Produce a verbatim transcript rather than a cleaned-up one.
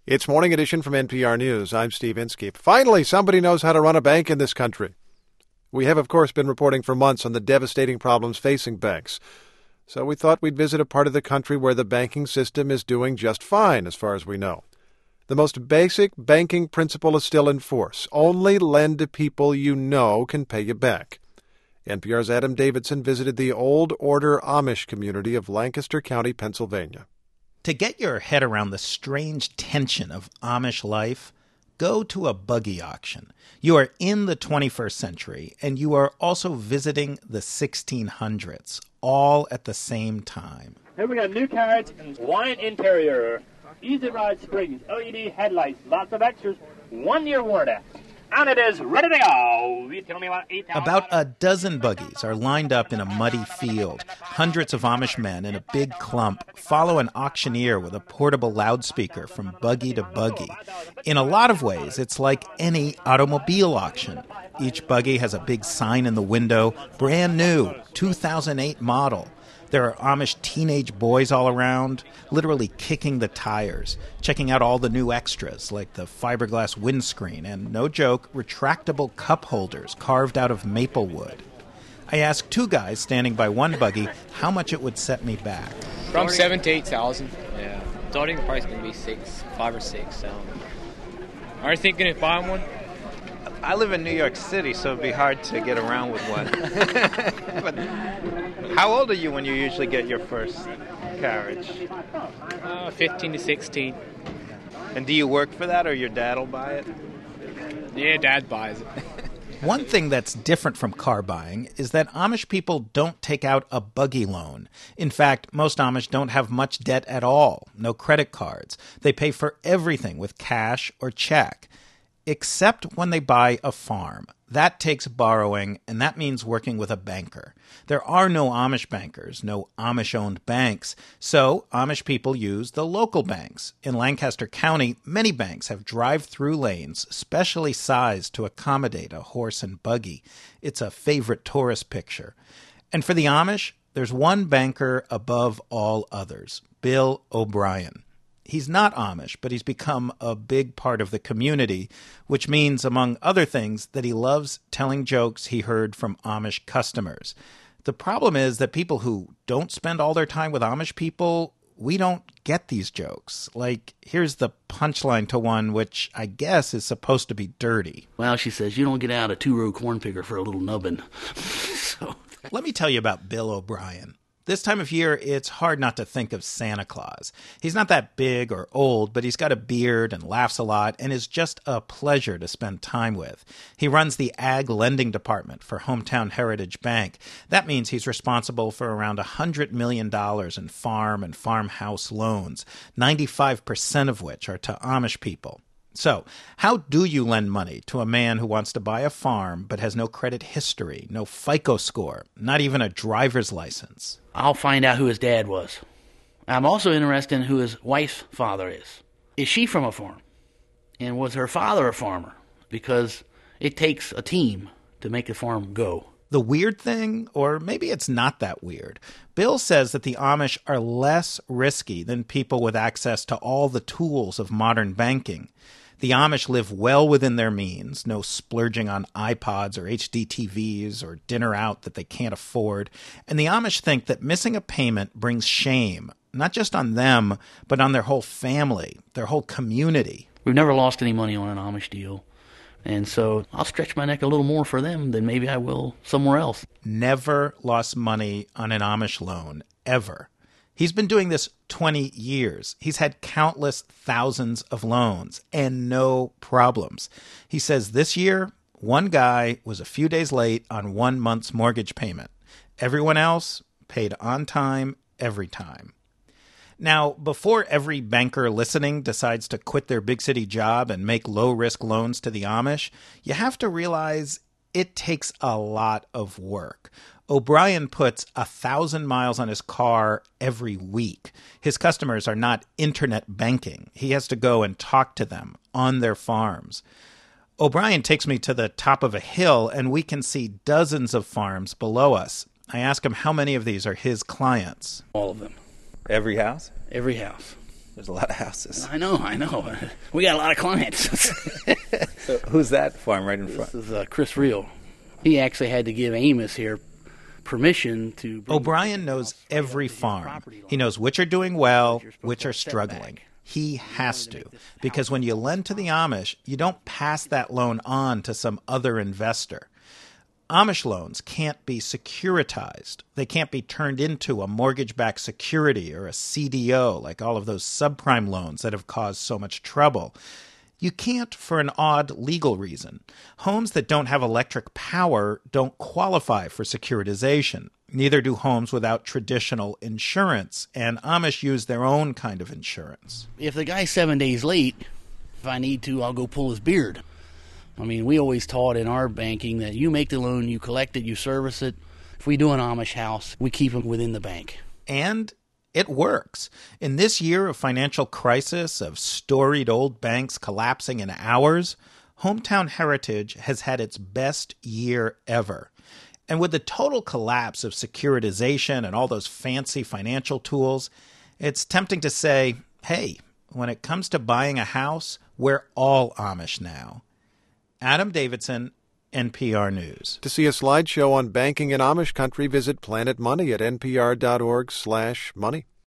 It's Morning Edition from N P R News. I'm Steve Inskeep. Finally, somebody knows how to run a bank in this country. We have, of course, been reporting for months on the devastating problems facing banks. So we thought we'd visit a part of the country where the banking system is doing just fine, as far as we know. The most basic banking principle is still in force. Only lend to people you know can pay you back. N P R's Adam Davidson visited the Old Order Amish community of Lancaster County, Pennsylvania. To get your head around the strange tension of Amish life, go to a buggy auction. You are in the twenty-first century, and you are also visiting the sixteen hundreds, all at the same time. Here we got new carriage and wine interior, easy ride springs, L E D headlights, lots of extras, one-year warranty. And it is ready to go. You tell me about eight thousand. About a dozen buggies are lined up in a muddy field. Hundreds of Amish men in a big clump follow an auctioneer with a portable loudspeaker from buggy to buggy. In a lot of ways, it's like any automobile auction. Each buggy has a big sign in the window, brand new, two thousand eight model. There are Amish teenage boys all around, literally kicking the tires, checking out all the new extras like the fiberglass windscreen and, no joke, retractable cup holders carved out of maple wood. I asked two guys standing by one buggy how much it would set me back. From seven to eight thousand. Yeah, starting price can be six, five or six. Um, are you thinking of buying one? I live in New York City, so it'd be hard to get around with one. But how old are you when you usually get your first carriage? Uh, fifteen to sixteen. And do you work for that, or your dad will buy it? Yeah, Dad buys it. One thing that's different from car buying is that Amish people don't take out a buggy loan. In fact, most Amish don't have much debt at all, no credit cards. They pay for everything with cash or check. Except when they buy a farm. That takes borrowing, and that means working with a banker. There are no Amish bankers, no Amish-owned banks, so Amish people use the local banks. In Lancaster County, many banks have drive-through lanes specially sized to accommodate a horse and buggy. It's a favorite tourist picture. And for the Amish, there's one banker above all others, Bill O'Brien. He's not Amish, but he's become a big part of the community, which means, among other things, that he loves telling jokes he heard from Amish customers. The problem is that people who don't spend all their time with Amish people, we don't get these jokes. Like, here's the punchline to one which I guess is supposed to be dirty. Well, she says, you don't get out a two-row corn picker for a little nubbin. So. Let me tell you about Bill O'Brien. This time of year, it's hard not to think of Santa Claus. He's not that big or old, but he's got a beard and laughs a lot and is just a pleasure to spend time with. He runs the Ag Lending Department for Hometown Heritage Bank. That means he's responsible for around one hundred million dollars in farm and farmhouse loans, ninety-five percent of which are to Amish people. So, how do you lend money to a man who wants to buy a farm but has no credit history, no FICO score, not even a driver's license? I'll find out who his dad was. I'm also interested in who his wife's father is. Is she from a farm? And was her father a farmer? Because it takes a team to make a farm go. The weird thing, or maybe it's not that weird, Bill says that the Amish are less risky than people with access to all the tools of modern banking. The Amish live well within their means, no splurging on iPods or H D T Vs or dinner out that they can't afford. And the Amish think that missing a payment brings shame, not just on them, but on their whole family, their whole community. We've never lost any money on an Amish deal. And so I'll stretch my neck a little more for them than maybe I will somewhere else. Never lost money on an Amish loan, ever. He's been doing this twenty years. He's had countless thousands of loans and no problems. He says this year, one guy was a few days late on one month's mortgage payment. Everyone else paid on time, every time. Now, before every banker listening decides to quit their big city job and make low-risk loans to the Amish, you have to realize it takes a lot of work. O'Brien puts a thousand miles on his car every week. His customers are not internet banking. He has to go and talk to them on their farms. O'Brien takes me to the top of a hill, and we can see dozens of farms below us. I ask him how many of these are his clients. All of them. Every house? Every house. There's a lot of houses. I know, I know. We got a lot of clients. So who's that farm right in front? This is uh, Chris Reel. He actually had to give Amos here permission to... O'Brien knows every farm. He knows which are doing well, which are struggling. He has to, because when you lend to the Amish, you don't pass that loan on to some other investor. Amish loans can't be securitized. They can't be turned into a mortgage-backed security or a C D O, like all of those subprime loans that have caused so much trouble. You can't for an odd legal reason. Homes that don't have electric power don't qualify for securitization. Neither do homes without traditional insurance, and Amish use their own kind of insurance. If the guy's seven days late, if I need to, I'll go pull his beard. I mean, we always taught in our banking that you make the loan, you collect it, you service it. If we do an Amish house, we keep them within the bank. And it works. In this year of financial crisis, of storied old banks collapsing in hours, Hometown Heritage has had its best year ever. And with the total collapse of securitization and all those fancy financial tools, it's tempting to say, hey, when it comes to buying a house, we're all Amish now. Adam Davidson, N P R News. To see a slideshow on banking in Amish country, visit Planet Money at npr dot org slash money.